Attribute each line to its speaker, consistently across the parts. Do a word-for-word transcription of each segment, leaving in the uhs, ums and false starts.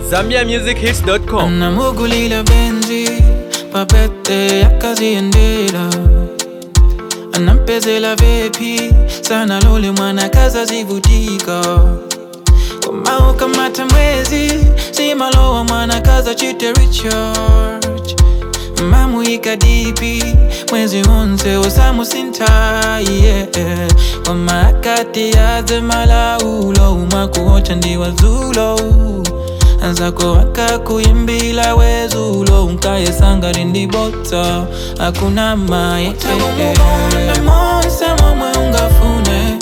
Speaker 1: zambia music hits dot com.
Speaker 2: Namugulila benzi papete yakaziendela anampezela vepi sana lole mwana kaza zivutika Komao kamata mwezi si malowa mwana kaza chite recharge Mamu ikadipi mwezi onse osamu sinta yeah. Wamakati ya zemala ulo umakuhocha ndiwa zulo Anzako waka kuimbila wezulo Unkaye sangari ndibota Hakuna maye Utagumu monsa mwamwe ungafune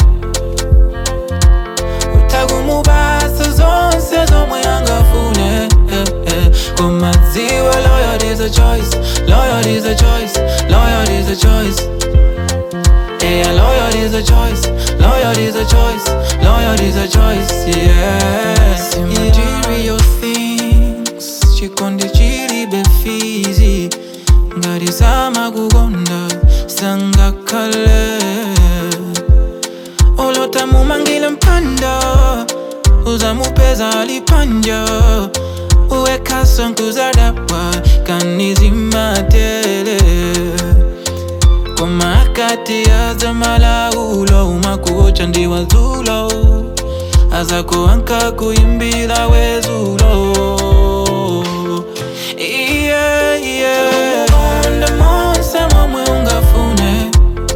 Speaker 2: Utagumu basa zonse zomwe angafune Kumaziwa loyal is a choice Loyal is a choice Loyal is a choice Yeah, loyal is a choice Loyal is a choice Loyal is a choice Yeah See material things Chikondi chiri befizi Ngari sama kugonda Sanga kale Olota mumangile mpanda Uza mupeza alipanja Uweka sonku za dawa Kanizi matele Kwa makati ya zamala ulo Umakuocha ndiwa zulo Aza kuanka kuimbila wezulo Yeah, yeah Onda monsa mwamwe ungafune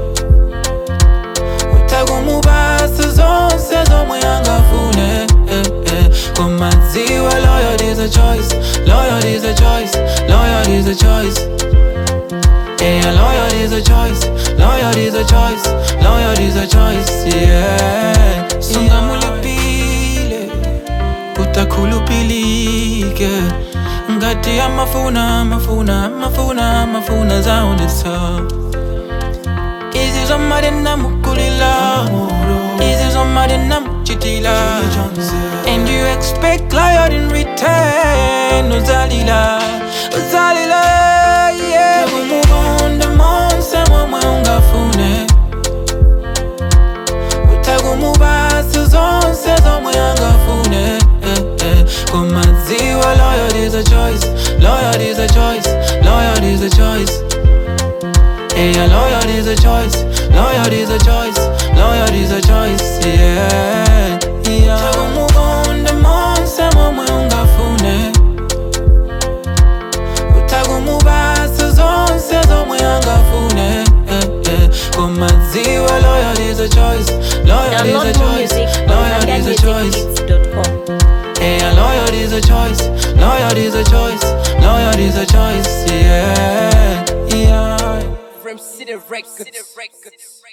Speaker 2: Utagumu basa zonse zomwe angafune eh, eh. Kwa maziwa loyal is a choice Loyal is a choice Loyal is a choice Yeah, loyal is a choice Loyal is a choice Loyal is a choice Yeah Sunga mulipile Utakulupilike Ngati ya mafuna Mafuna Mafuna Mafuna zaonesa Izi zomade na mukulila Izi zomade na muchitila And you expect loyal in return Uzalila Uzalila Yeah Utagumu monsa mwamwe ungafune Utagumu basa zonse zomwe angafune eh, eh. Kwa maziwa loyal is a choice Loyal is a choice Loyal is a choice Yeah, loyal is a choice Loyal is a choice Loyal is a choice Yeah, yeah Utagumu gonda monsa mwamwe ungafune Utagumu basa zonse zomwe angafune eh, eh. Kwa maziwa loyal is a choice Loyal is a choice Loyal is a choice Yeah, loyal is a choice Loyal is a choice Loyal is a choice Yeah, yeah
Speaker 1: From City Records.